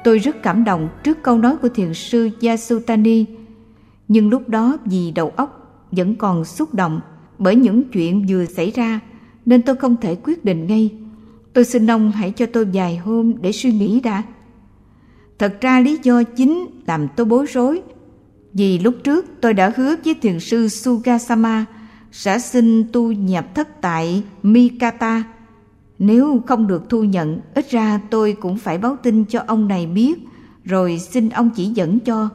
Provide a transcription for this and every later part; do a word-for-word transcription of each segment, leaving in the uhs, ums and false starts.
Tôi rất cảm động trước câu nói của thiền sư Yasutani, nhưng lúc đó vì đầu óc vẫn còn xúc động bởi những chuyện vừa xảy ra nên tôi không thể quyết định ngay. Tôi xin ông hãy cho tôi vài hôm để suy nghĩ đã. Thật ra lý do chính làm tôi bối rối vì lúc trước tôi đã hứa với thiền sư Sugasama sẽ xin tu nhập thất tại Mikata. Nếu không được thu nhận, ít ra tôi cũng phải báo tin cho ông này biết, rồi xin ông chỉ dẫn cho.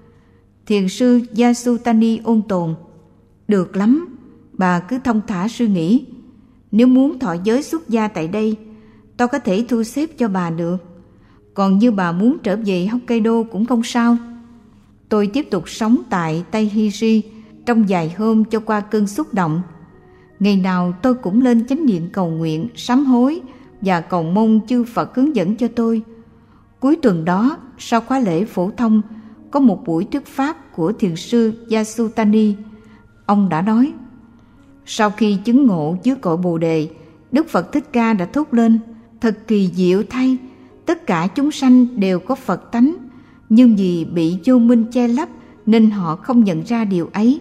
Thiền sư Yasutani ôn tồn: Được lắm, bà cứ thông thả suy nghĩ. Nếu muốn thọ giới xuất gia tại đây, tôi có thể thu xếp cho bà được. Còn như bà muốn trở về Hokkaido cũng không sao. Tôi tiếp tục sống tại Taihiri trong vài hôm cho qua cơn xúc động. Ngày nào tôi cũng lên chánh điện cầu nguyện, sám hối và cầu mong chư Phật hướng dẫn cho tôi. Cuối tuần đó, sau khóa lễ phổ thông, có một buổi thuyết pháp của thiền sư Yasutani. Ông đã nói: Sau khi chứng ngộ dưới cội Bồ Đề, Đức Phật Thích Ca đã thốt lên: Thật kỳ diệu thay, tất cả chúng sanh đều có Phật tánh, nhưng vì bị vô minh che lấp nên họ không nhận ra điều ấy.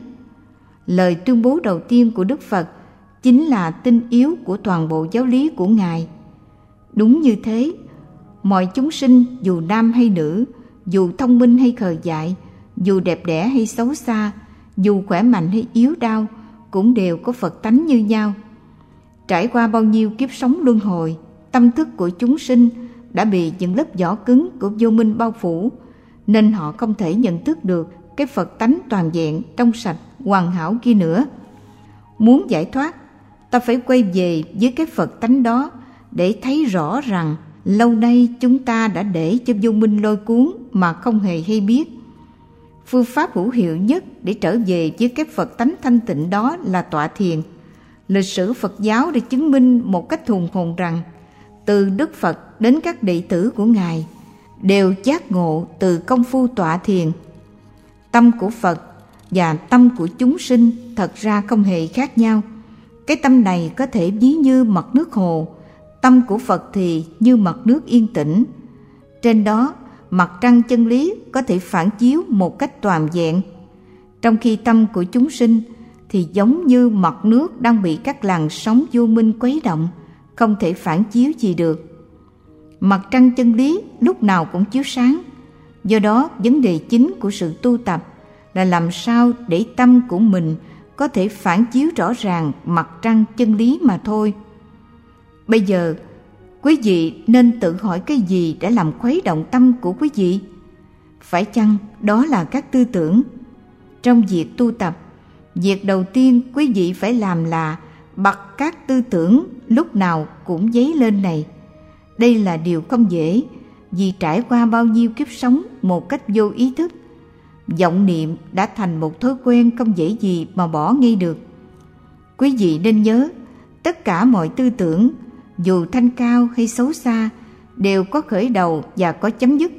Lời tuyên bố đầu tiên của Đức Phật chính là tinh yếu của toàn bộ giáo lý của Ngài. Đúng như thế, mọi chúng sinh dù nam hay nữ, dù thông minh hay khờ dại, dù đẹp đẽ hay xấu xa, dù khỏe mạnh hay yếu đau, cũng đều có Phật tánh như nhau. Trải qua bao nhiêu kiếp sống luân hồi, tâm thức của chúng sinh đã bị những lớp vỏ cứng của vô minh bao phủ, nên họ không thể nhận thức được cái Phật tánh toàn vẹn, trong sạch, hoàn hảo kia nữa. Muốn giải thoát, ta phải quay về với cái Phật tánh đó để thấy rõ rằng lâu nay chúng ta đã để cho vô minh lôi cuốn mà không hề hay biết. Phương pháp hữu hiệu nhất để trở về với cái Phật tánh thanh tịnh đó là tọa thiền. Lịch sử Phật giáo đã chứng minh một cách hùng hồn rằng từ Đức Phật đến các đệ tử của Ngài đều giác ngộ từ công phu tọa thiền. Tâm của Phật và tâm của chúng sinh thật ra không hề khác nhau. Cái tâm này có thể ví như mặt nước hồ, tâm của Phật thì như mặt nước yên tĩnh. Trên đó, mặt trăng chân lý có thể phản chiếu một cách toàn vẹn, trong khi tâm của chúng sinh thì giống như mặt nước đang bị các làn sóng vô minh quấy động, không thể phản chiếu gì được. Mặt trăng chân lý lúc nào cũng chiếu sáng. Do đó, vấn đề chính của sự tu tập là làm sao để tâm của mình có thể phản chiếu rõ ràng mặt trăng chân lý mà thôi. Bây giờ, quý vị nên tự hỏi cái gì đã làm khuấy động tâm của quý vị? Phải chăng đó là các tư tưởng? Trong việc tu tập, việc đầu tiên quý vị phải làm là bật các tư tưởng lúc nào cũng dấy lên này. Đây là điều không dễ, vì trải qua bao nhiêu kiếp sống một cách vô ý thức, vọng niệm đã thành một thói quen không dễ gì mà bỏ ngay được. Quý vị nên nhớ, tất cả mọi tư tưởng, dù thanh cao hay xấu xa, đều có khởi đầu và có chấm dứt.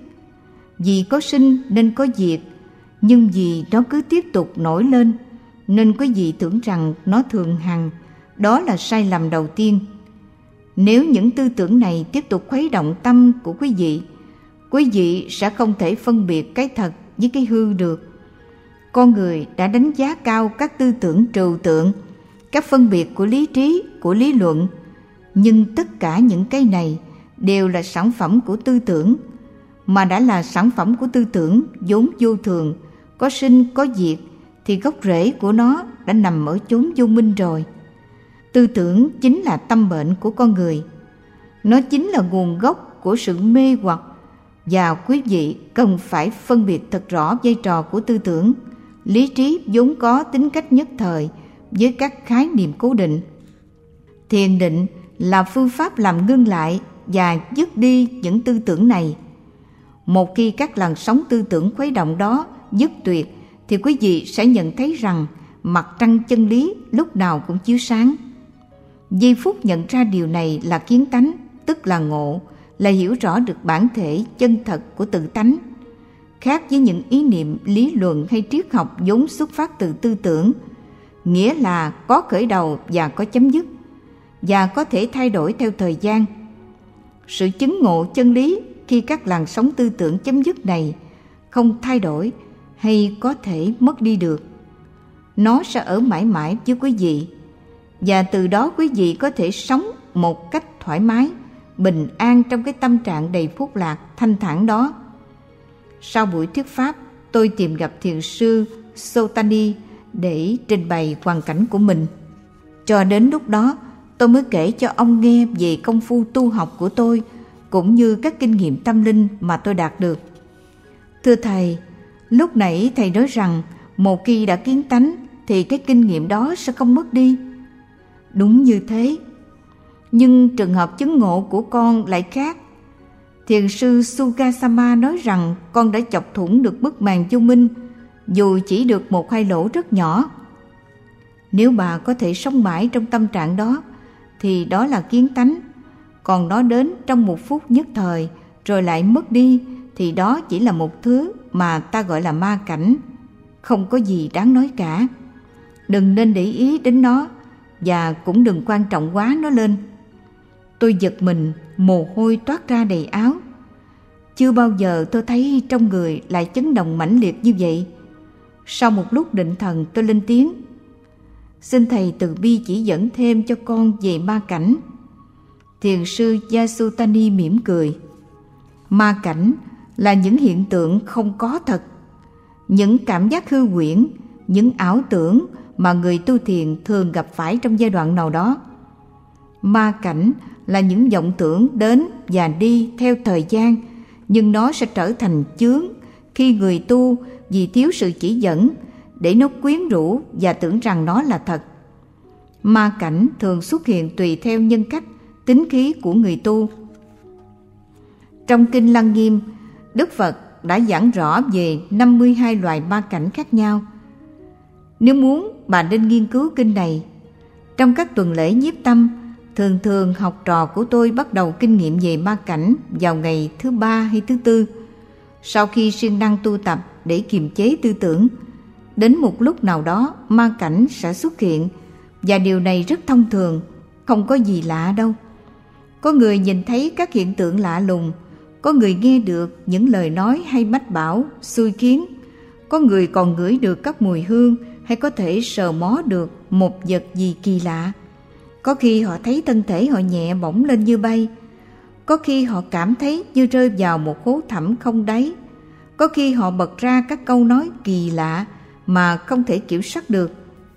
Vì có sinh nên có diệt, nhưng vì nó cứ tiếp tục nổi lên, nên quý vị tưởng rằng nó thường hằng. Đó là sai lầm đầu tiên. Nếu những tư tưởng này tiếp tục khuấy động tâm của quý vị, quý vị sẽ không thể phân biệt cái thật với cái hư được. Con người đã đánh giá cao các tư tưởng trừu tượng, các phân biệt của lý trí, của lý luận, nhưng tất cả những cái này đều là sản phẩm của tư tưởng. Mà đã là sản phẩm của tư tưởng vốn vô thường, có sinh có diệt, thì gốc rễ của nó đã nằm ở chốn vô minh rồi. Tư tưởng chính là tâm bệnh của con người. Nó chính là nguồn gốc của sự mê hoặc, và quý vị cần phải phân biệt thật rõ vai trò của tư tưởng. Lý trí vốn có tính cách nhất thời với các khái niệm cố định. Thiền định là phương pháp làm ngưng lại và dứt đi những tư tưởng này. Một khi các làn sóng tư tưởng khuấy động đó dứt tuyệt, thì quý vị sẽ nhận thấy rằng mặt trăng chân lý lúc nào cũng chiếu sáng. Giây phút nhận ra điều này là kiến tánh, tức là ngộ, là hiểu rõ được bản thể chân thật của tự tánh. Khác với những ý niệm, lý luận hay triết học vốn xuất phát từ tư tưởng, nghĩa là có khởi đầu và có chấm dứt, và có thể thay đổi theo thời gian. Sự chứng ngộ chân lý khi các làn sóng tư tưởng chấm dứt này không thay đổi hay có thể mất đi được. Nó sẽ ở mãi mãi với quý vị, và từ đó quý vị có thể sống một cách thoải mái, bình an trong cái tâm trạng đầy phúc lạc, thanh thản đó. Sau buổi thuyết pháp, tôi tìm gặp thiền sư Sotani để trình bày hoàn cảnh của mình. Cho đến lúc đó, tôi mới kể cho ông nghe về công phu tu học của tôi, cũng như các kinh nghiệm tâm linh mà tôi đạt được. Thưa Thầy, lúc nãy Thầy nói rằng một khi đã kiến tánh thì cái kinh nghiệm đó sẽ không mất đi. Đúng như thế. Nhưng trường hợp chứng ngộ của con lại khác. Thiền sư Sugasama nói rằng con đã chọc thủng được bức màn vô minh, dù chỉ được một hai lỗ rất nhỏ. Nếu bà có thể sống mãi trong tâm trạng đó, thì đó là kiến tánh. Còn nó đến trong một phút nhất thời, rồi lại mất đi, thì đó chỉ là một thứ mà ta gọi là ma cảnh. Không có gì đáng nói cả. Đừng nên để ý đến nó, và cũng đừng quan trọng quá nó lên. Tôi giật mình, mồ hôi toát ra đầy áo. Chưa bao giờ tôi thấy trong người lại chấn động mãnh liệt như vậy. Sau một lúc định thần, tôi lên tiếng: Xin Thầy từ bi chỉ dẫn thêm cho con về ma cảnh. Thiền sư Yasutani mỉm cười. Ma cảnh là những hiện tượng không có thật, những cảm giác hư huyễn, những ảo tưởng mà người tu thiền thường gặp phải trong giai đoạn nào đó. Ma cảnh là những vọng tưởng đến và đi theo thời gian, nhưng nó sẽ trở thành chướng khi người tu vì thiếu sự chỉ dẫn để nó quyến rũ và tưởng rằng nó là thật. Ma cảnh thường xuất hiện tùy theo nhân cách, tính khí của người tu. Trong Kinh Lăng Nghiêm, Đức Phật đã giảng rõ về năm mươi hai loài ma cảnh khác nhau. Nếu muốn, bạn nên nghiên cứu kinh này. Trong các tuần lễ nhiếp tâm, thường thường học trò của tôi bắt đầu kinh nghiệm về ma cảnh vào ngày thứ ba hay thứ tư, sau khi siêng năng tu tập để kiềm chế tư tưởng. Đến một lúc nào đó, ma cảnh sẽ xuất hiện, và điều này rất thông thường, không có gì lạ đâu. Có người nhìn thấy các hiện tượng lạ lùng, có người nghe được những lời nói hay mách bảo, xui khiến, có người còn ngửi được các mùi hương hay có thể sờ mó được một vật gì kỳ lạ. Có khi họ thấy thân thể họ nhẹ bỗng lên như bay, có khi họ cảm thấy như rơi vào một hố thẳm không đáy, có khi họ bật ra các câu nói kỳ lạ mà không thể kiểm soát được.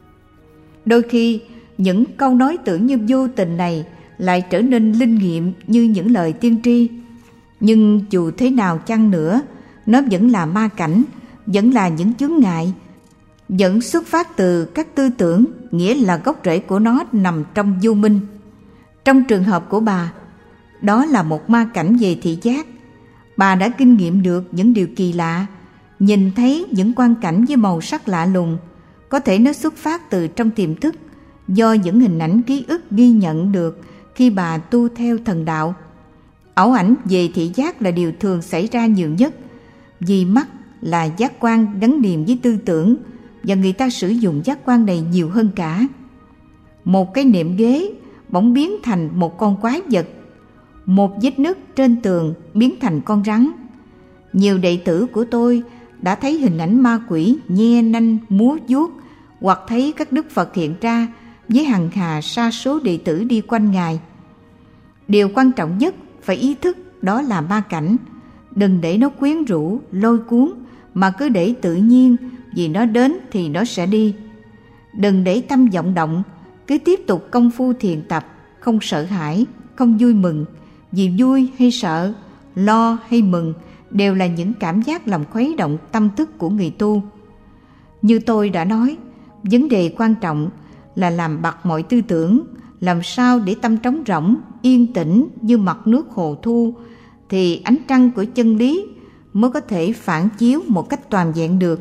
Đôi khi những câu nói tưởng như vô tình này lại trở nên linh nghiệm như những lời tiên tri. Nhưng dù thế nào chăng nữa, nó vẫn là ma cảnh, vẫn là những chướng ngại, vẫn xuất phát từ các tư tưởng, nghĩa là gốc rễ của nó nằm trong vô minh. Trong trường hợp của bà, đó là một ma cảnh về thị giác. Bà đã kinh nghiệm được những điều kỳ lạ, nhìn thấy những quang cảnh với màu sắc lạ lùng. Có thể nó xuất phát từ trong tiềm thức, do những hình ảnh ký ức ghi nhận được khi bà tu theo thần đạo. Ảo ảnh về thị giác là điều thường xảy ra nhiều nhất, vì mắt là giác quan gắn liền với tư tưởng, và người ta sử dụng giác quan này nhiều hơn cả. Một cái nệm ghế bỗng biến thành một con quái vật, một vết nứt trên tường biến thành con rắn. Nhiều đệ tử của tôi đã thấy hình ảnh ma quỷ nhe nanh múa vuốt, hoặc thấy các đức Phật hiện ra với hằng hà sa số đệ tử đi quanh Ngài. Điều quan trọng nhất phải ý thức đó là ma cảnh. Đừng để nó quyến rũ, lôi cuốn, mà cứ để tự nhiên, vì nó đến thì nó sẽ đi. Đừng để tâm vọng động, cứ tiếp tục công phu thiền tập, không sợ hãi, không vui mừng, vì vui hay sợ, lo hay mừng đều là những cảm giác làm khuấy động tâm thức của người tu. Như tôi đã nói, vấn đề quan trọng là làm bặt mọi tư tưởng, làm sao để tâm trống rỗng, yên tĩnh như mặt nước hồ thu, thì ánh trăng của chân lý mới có thể phản chiếu một cách toàn vẹn được.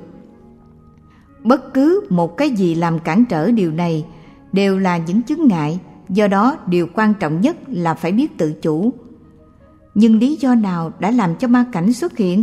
Bất cứ một cái gì làm cản trở điều này đều là những chướng ngại, do đó điều quan trọng nhất là phải biết tự chủ. Nhưng lý do nào đã làm cho ma cảnh xuất hiện?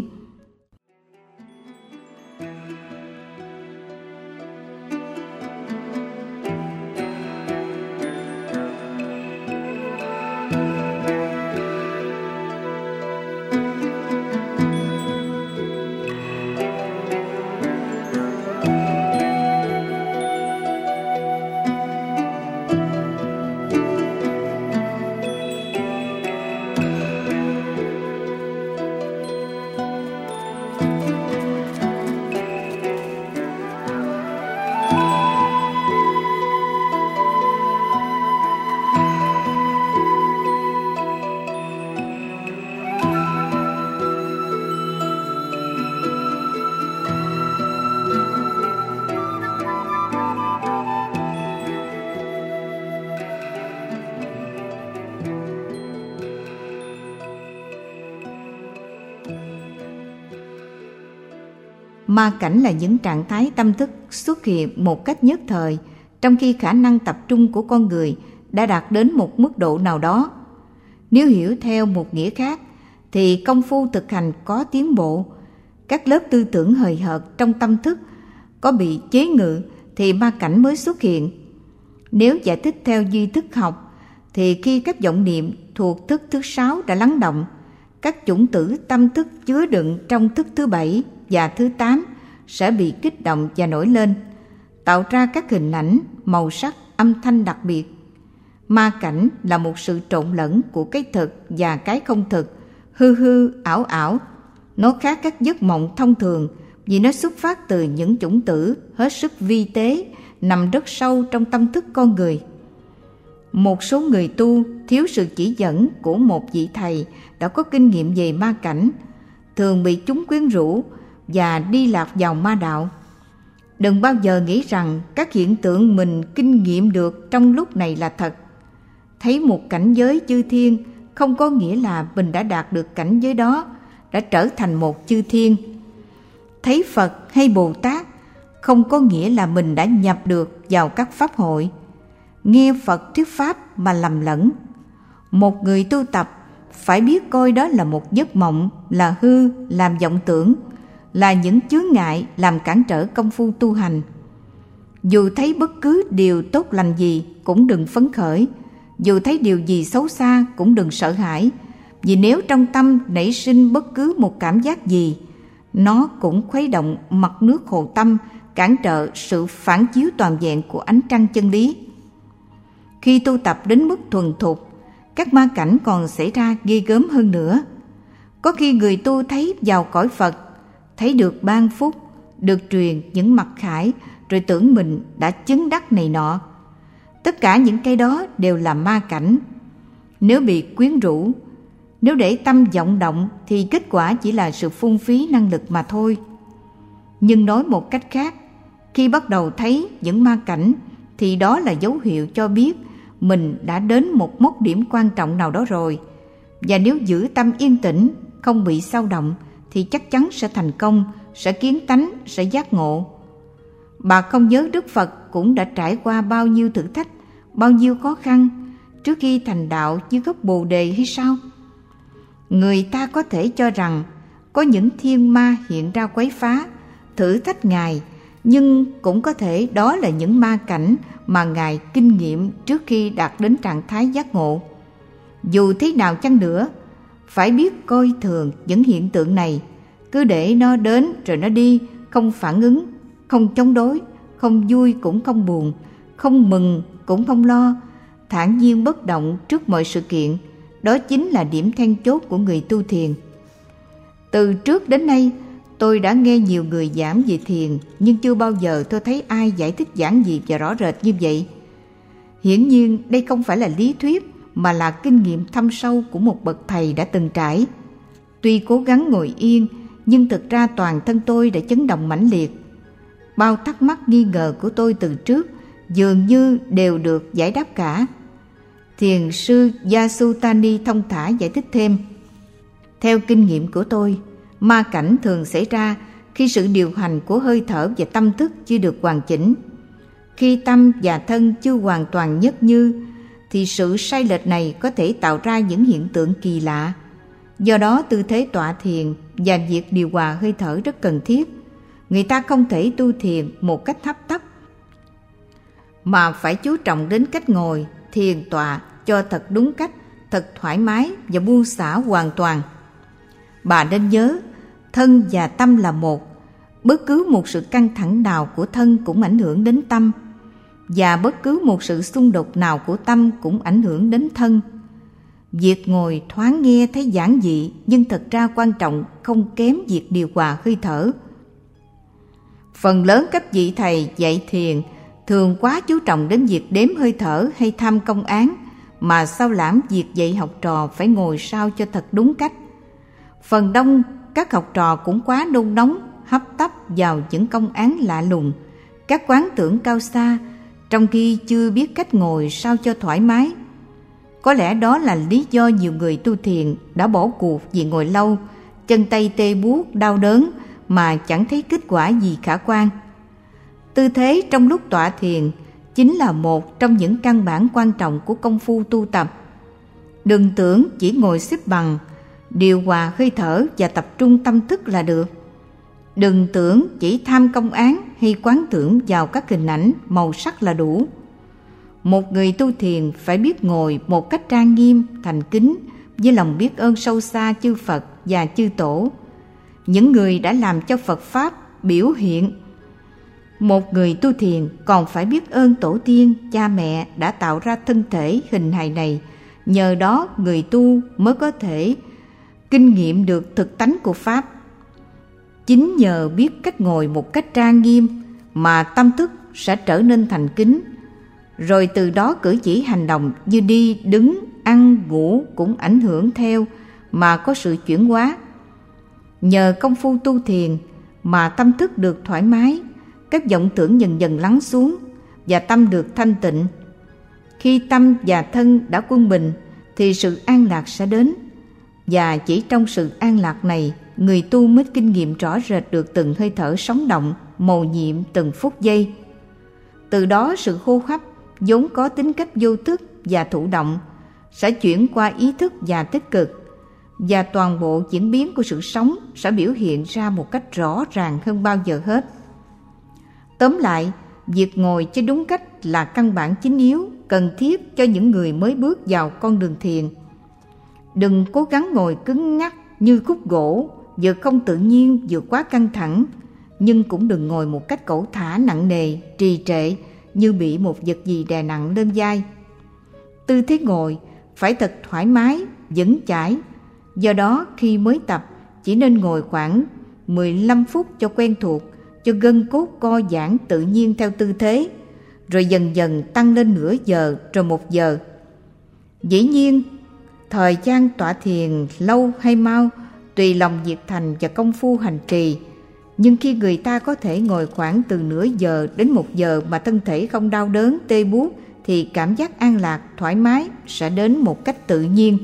Ma cảnh là những trạng thái tâm thức xuất hiện một cách nhất thời, trong khi khả năng tập trung của con người đã đạt đến một mức độ nào đó. Nếu hiểu theo một nghĩa khác, thì công phu thực hành có tiến bộ, các lớp tư tưởng hời hợt trong tâm thức có bị chế ngự thì ma cảnh mới xuất hiện. Nếu giải thích theo duy thức học, thì khi các vọng niệm thuộc thức thứ sáu đã lắng động, các chủng tử tâm thức chứa đựng trong thức thứ bảy và thứ tám sẽ bị kích động và nổi lên, tạo ra các hình ảnh, màu sắc, âm thanh đặc biệt. Ma cảnh là một sự trộn lẫn của cái thực và cái không thực, hư hư, ảo ảo. Nó khác các giấc mộng thông thường vì nó xuất phát từ những chủng tử hết sức vi tế nằm rất sâu trong tâm thức con người. Một số người tu thiếu sự chỉ dẫn của một vị thầy đã có kinh nghiệm về ma cảnh, thường bị chúng quyến rũ và đi lạc vào ma đạo. Đừng bao giờ nghĩ rằng các hiện tượng mình kinh nghiệm được trong lúc này là thật. Thấy một cảnh giới chư thiên không có nghĩa là mình đã đạt được cảnh giới đó, đã trở thành một chư thiên. Thấy Phật hay Bồ Tát không có nghĩa là mình đã nhập được vào các pháp hội. Nghe Phật thuyết pháp mà lầm lẫn. Một người tu tập phải biết coi đó là một giấc mộng, là hư, làm vọng tưởng, là những chướng ngại làm cản trở công phu tu hành. Dù thấy bất cứ điều tốt lành gì cũng đừng phấn khởi, dù thấy điều gì xấu xa cũng đừng sợ hãi, vì nếu trong tâm nảy sinh bất cứ một cảm giác gì, nó cũng khuấy động mặt nước hồ tâm, cản trở sự phản chiếu toàn vẹn của ánh trăng chân lý. Khi tu tập đến mức thuần thục, các ma cảnh còn xảy ra ghê gớm hơn nữa. Có khi người tu thấy vào cõi Phật, thấy được ban phúc, được truyền những mặc khải, rồi tưởng mình đã chứng đắc này nọ. Tất cả những cái đó đều là ma cảnh. Nếu bị quyến rũ, nếu để tâm vọng động thì kết quả chỉ là sự phung phí năng lực mà thôi. Nhưng nói một cách khác, khi bắt đầu thấy những ma cảnh thì đó là dấu hiệu cho biết mình đã đến một mốc điểm quan trọng nào đó rồi. Và nếu giữ tâm yên tĩnh, không bị xao động thì chắc chắn sẽ thành công, sẽ kiến tánh, sẽ giác ngộ. Bà không nhớ Đức Phật cũng đã trải qua bao nhiêu thử thách, bao nhiêu khó khăn trước khi thành đạo dưới gốc Bồ Đề hay sao? Người ta có thể cho rằng có những thiên ma hiện ra quấy phá, thử thách Ngài, nhưng cũng có thể đó là những ma cảnh mà Ngài kinh nghiệm trước khi đạt đến trạng thái giác ngộ. Dù thế nào chăng nữa, phải biết coi thường những hiện tượng này, cứ để nó đến rồi nó đi, không phản ứng, không chống đối, không vui cũng không buồn, không mừng cũng không lo, thản nhiên bất động trước mọi sự kiện. Đó chính là điểm then chốt của người tu thiền. Từ trước đến nay, tôi đã nghe nhiều người giảng về thiền, nhưng chưa bao giờ tôi thấy ai giải thích giản dị và rõ rệt như vậy. Hiển nhiên đây không phải là lý thuyết, mà là kinh nghiệm thâm sâu của một bậc thầy đã từng trải. Tuy cố gắng ngồi yên, nhưng thực ra toàn thân tôi đã chấn động mãnh liệt. Bao thắc mắc nghi ngờ của tôi từ trước dường như đều được giải đáp cả. Thiền sư Yasutani thông thả giải thích thêm. Theo kinh nghiệm của tôi, ma cảnh thường xảy ra khi sự điều hành của hơi thở và tâm thức chưa được hoàn chỉnh. Khi tâm và thân chưa hoàn toàn nhất như, thì sự sai lệch này có thể tạo ra những hiện tượng kỳ lạ. Do đó tư thế tọa thiền và việc điều hòa hơi thở rất cần thiết. Người ta không thể tu thiền một cách hấp tấp, mà phải chú trọng đến cách ngồi, thiền tọa cho thật đúng cách, thật thoải mái và buông xả hoàn toàn. Bà nên nhớ, thân và tâm là một. Bất cứ một sự căng thẳng nào của thân cũng ảnh hưởng đến tâm, và bất cứ một sự xung đột nào của tâm cũng ảnh hưởng đến thân. Việc ngồi thoáng nghe thấy giản dị, nhưng thật ra quan trọng không kém việc điều hòa hơi thở. Phần lớn các vị thầy dạy thiền thường quá chú trọng đến việc đếm hơi thở hay tham công án, mà sao lãng việc dạy học trò phải ngồi sao cho thật đúng cách. Phần đông các học trò cũng quá nôn nóng, hấp tấp vào những công án lạ lùng, các quán tưởng cao xa, trong khi chưa biết cách ngồi sao cho thoải mái. Có lẽ đó là lý do nhiều người tu thiền đã bỏ cuộc vì ngồi lâu, chân tay tê buốt, đau đớn, mà chẳng thấy kết quả gì khả quan. Tư thế trong lúc tọa thiền chính là một trong những căn bản quan trọng của công phu tu tập. Đừng tưởng chỉ ngồi xếp bằng, điều hòa hơi thở và tập trung tâm thức là được. Đừng tưởng chỉ tham công án hay quán tưởng vào các hình ảnh, màu sắc là đủ. Một người tu thiền phải biết ngồi một cách trang nghiêm, thành kính, với lòng biết ơn sâu xa chư Phật và chư Tổ, những người đã làm cho Phật Pháp biểu hiện. Một người tu thiền còn phải biết ơn tổ tiên, cha mẹ đã tạo ra thân thể hình hài này. Nhờ đó người tu mới có thể kinh nghiệm được thực tánh của Pháp. Chính nhờ biết cách ngồi một cách trang nghiêm mà tâm thức sẽ trở nên thành kính, rồi từ đó cử chỉ hành động như đi, đứng, ăn, ngủ cũng ảnh hưởng theo mà có sự chuyển hóa. Nhờ công phu tu thiền mà tâm thức được thoải mái, các vọng tưởng dần dần lắng xuống và tâm được thanh tịnh. Khi tâm và thân đã quân bình thì sự an lạc sẽ đến, và chỉ trong sự an lạc này người tu mới kinh nghiệm rõ rệt được từng hơi thở sống động, mầu nhiệm từng phút giây. Từ đó sự hô hấp vốn có tính cách vô thức và thụ động sẽ chuyển qua ý thức và tích cực, và toàn bộ diễn biến của sự sống sẽ biểu hiện ra một cách rõ ràng hơn bao giờ hết. Tóm lại, việc ngồi cho đúng cách là căn bản chính yếu cần thiết cho những người mới bước vào con đường thiền. Đừng cố gắng ngồi cứng ngắc như khúc gỗ, vừa không tự nhiên vừa quá căng thẳng, nhưng cũng đừng ngồi một cách cẩu thả nặng nề, trì trệ như bị một vật gì đè nặng lên vai. Tư thế ngồi phải thật thoải mái, vững chãi. Do đó khi mới tập chỉ nên ngồi khoảng mười lăm phút cho quen thuộc, cho gân cốt co giãn tự nhiên theo tư thế, rồi dần dần tăng lên nửa giờ rồi một giờ. Dĩ nhiên, thời gian tọa thiền lâu hay mau tùy lòng việc thành và công phu hành trì, nhưng khi người ta có thể ngồi khoảng từ nửa giờ đến một giờ mà thân thể không đau đớn, tê buốt, thì cảm giác an lạc, thoải mái sẽ đến một cách tự nhiên.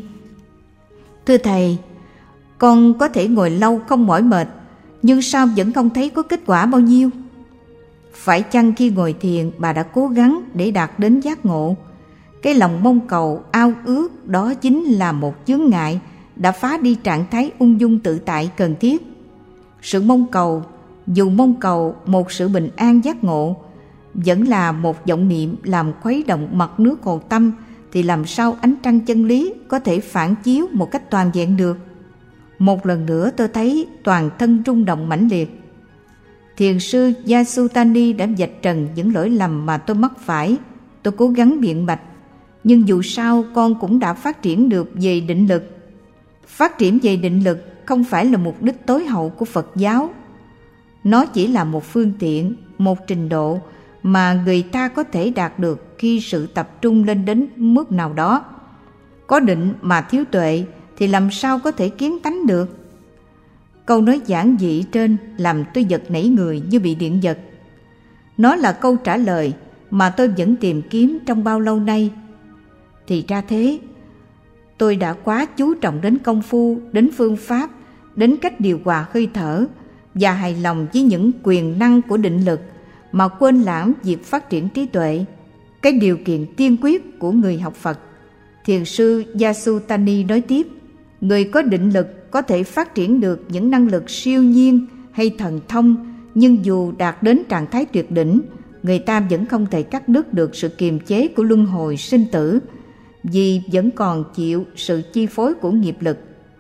Thưa Thầy, con có thể ngồi lâu không mỏi mệt, nhưng sao vẫn không thấy có kết quả bao nhiêu? Phải chăng khi ngồi thiền bà đã cố gắng để đạt đến giác ngộ? Cái lòng mong cầu, ao ước đó chính là một chướng ngại đã phá đi trạng thái ung dung tự tại cần thiết. Sự mong cầu, dù mong cầu một sự bình an giác ngộ, vẫn là một vọng niệm làm khuấy động mặt nước hồ tâm, thì làm sao ánh trăng chân lý có thể phản chiếu một cách toàn vẹn được? Một lần nữa tôi thấy toàn thân rung động mãnh liệt. Thiền sư Yasutani đã vạch trần những lỗi lầm mà tôi mắc phải. Tôi cố gắng biện bạch, nhưng dù sao con cũng đã phát triển được về định lực. Phát triển về định lực không phải là mục đích tối hậu của Phật giáo. Nó chỉ là một phương tiện, một trình độ mà người ta có thể đạt được khi sự tập trung lên đến mức nào đó. Có định mà thiếu tuệ thì làm sao có thể kiến tánh được? Câu nói giản dị trên làm tôi giật nảy người như bị điện giật. Nó là câu trả lời mà tôi vẫn tìm kiếm trong bao lâu nay. Thì ra thế, tôi đã quá chú trọng đến công phu, đến phương pháp, đến cách điều hòa hơi thở và hài lòng với những quyền năng của định lực mà quên lãng việc phát triển trí tuệ, cái điều kiện tiên quyết của người học Phật. Thiền sư Yasutani nói tiếp, người có định lực có thể phát triển được những năng lực siêu nhiên hay thần thông, nhưng dù đạt đến trạng thái tuyệt đỉnh, người ta vẫn không thể cắt đứt được sự kiềm chế của luân hồi sinh tử, vì vẫn còn chịu sự chi phối của nghiệp lực.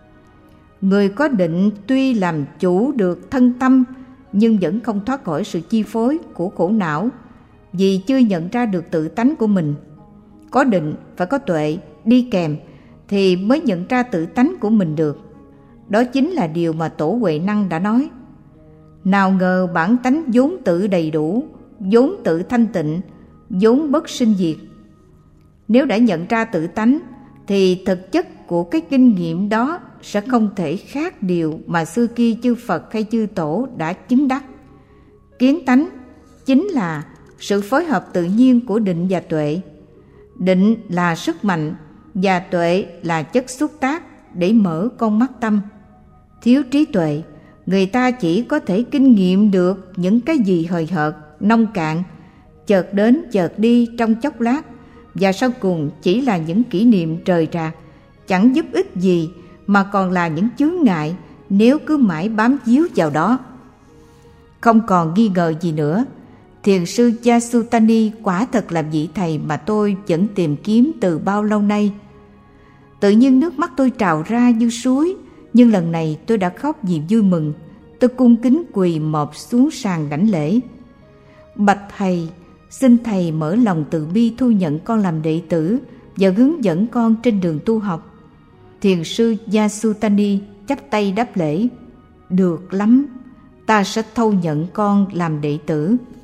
Người có định tuy làm chủ được thân tâm, nhưng vẫn không thoát khỏi sự chi phối của khổ não, vì chưa nhận ra được tự tánh của mình. Có định phải có tuệ đi kèm thì mới nhận ra tự tánh của mình được. Đó chính là điều mà Tổ Huệ Năng đã nói. Nào ngờ bản tánh vốn tự đầy đủ, vốn tự thanh tịnh, vốn bất sinh diệt. Nếu đã nhận ra tự tánh thì thực chất của cái kinh nghiệm đó sẽ không thể khác điều mà xưa kia chư Phật hay chư Tổ đã chứng đắc. Kiến tánh chính là sự phối hợp tự nhiên của định và tuệ. Định là sức mạnh và tuệ là chất xúc tác để mở con mắt tâm. Thiếu trí tuệ, người ta chỉ có thể kinh nghiệm được những cái gì hời hợt, nông cạn, chợt đến chợt đi trong chốc lát, và sau cùng chỉ là những kỷ niệm rời rạc, chẳng giúp ích gì mà còn là những chướng ngại nếu cứ mãi bám víu vào đó. Không còn nghi ngờ gì nữa, thiền sư Yasutani quả thật là vị thầy mà tôi vẫn tìm kiếm từ bao lâu nay. Tự nhiên nước mắt tôi trào ra như suối, nhưng lần này tôi đã khóc vì vui mừng. Tôi cung kính quỳ mọp xuống sàn đảnh lễ. Bạch thầy, xin thầy mở lòng từ bi thu nhận con làm đệ tử và hướng dẫn con trên đường tu học. Thiền sư Yasutani chắp tay đáp lễ. Được lắm, ta sẽ thâu nhận con làm đệ tử.